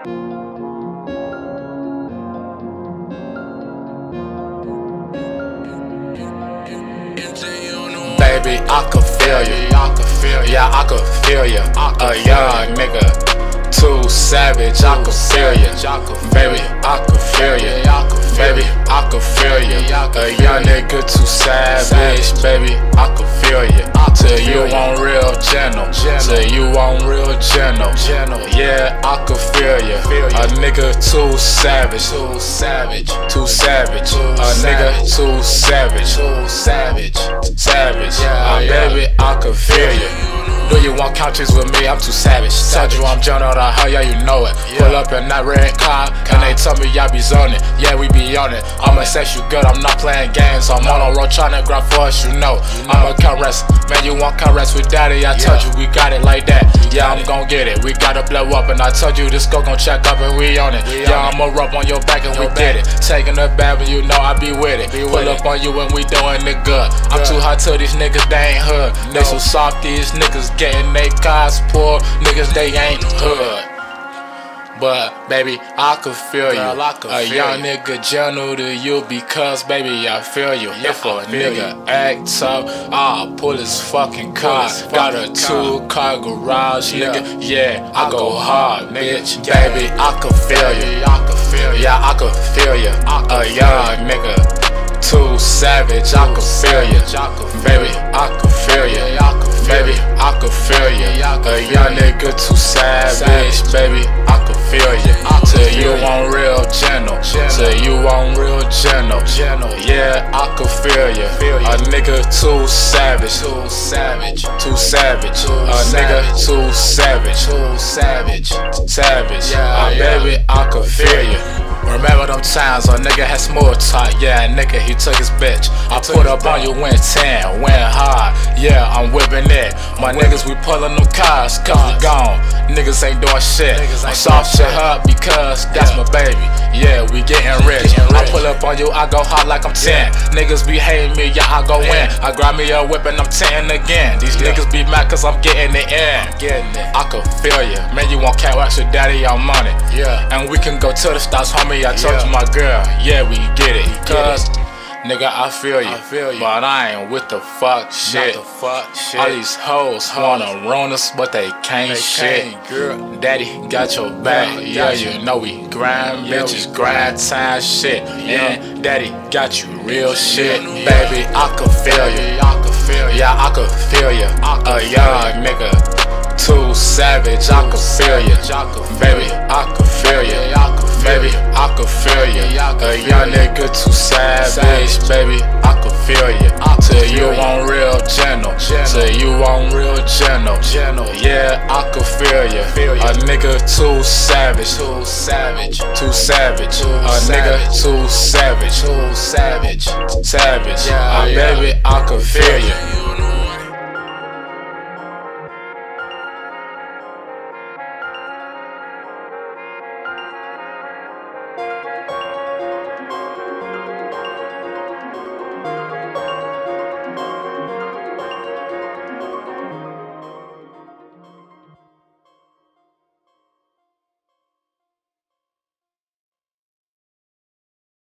Baby, I could feel you. Yeah, I could feel you. A young nigga, too savage. I could feel you. Baby, I could feel you. Baby, I could feel you. A young nigga, too savage. Baby, I could feel you. Till you on real gentle. Till you on real gentle. Yeah, I could feel you. A nigga too savage. Too savage. A nigga too savage. Savage. Baby, I could feel you. Do you want couches with me? I'm too savage. Told you I'm John out of hell, yeah, you know it. Pull up in that red car, and they tell me y'all be zoning. Yeah, we be on it. I'ma sex you good, I'm not playing games. I'm on a road tryna grab for us, you know. I'ma come rest. Man, you want come rest with daddy? I told you we got it like that. Yeah, I'm gon' get it. We gotta blow up, and I told you this go gon' check up, and we on it. Yeah, I'ma rub on your back, and we did it. Taking the bad, but you know I be with it. Pull up on you, and we doing it good. I'm too hot to these niggas, they ain't hood. They so soft, these niggas getting they cars poor. Niggas, they ain't hood. But baby, I could feel you. A young nigga gentle to you because baby, I feel you. If a nigga act tough, I'll pull his fucking car. Got a 2-car garage, nigga. Yeah, I go hard, bitch. Baby, I could feel you. Yeah, I could feel you. A young nigga, too savage. I could feel you. Baby, I could feel you. Baby, I could feel you. A young nigga too savage. Baby, I could feel you. Till you on real gentle. Till you on real gentle. Yeah, I could feel you. A nigga too savage. Too savage. A nigga too savage. Baby, I could feel you. Remember them times a nigga had small talk, yeah, nigga, he took his bitch. I put up on you, went 10, went hard, yeah, I'm whipping it. My niggas, we pullin' them cars, cause we gone. Niggas ain't doing shit. I'm soft shit up because that's my baby. Yeah, we getting rich. I pull up on you, I go hard like I'm 10. Niggas be hating me, yeah, I go in. I grab me a whip and I'm 10 again. These niggas be mad cause I'm getting it in. I could feel you. Man, you want cat wax with daddy, I'm on it. Yeah, and we can go to the stars, homie. I told you my girl, yeah, we get it. Cause nigga, I feel you, but I ain't with the fuck shit. All these hoes wanna run us, but they can't shit. Daddy got your back, yeah, you know we grind, bitches grind time shit. Yeah, daddy got you real shit, baby. I could feel you. Yeah, I could feel you. A young nigga, too savage. I could feel you, baby. I could feel you. Baby, I could feel you. A young nigga too savage, baby. I could feel you. Till you on real gentle. Till you on real gentle. Yeah, I could feel you. A nigga too savage. A nigga too savage. Baby, I could feel you.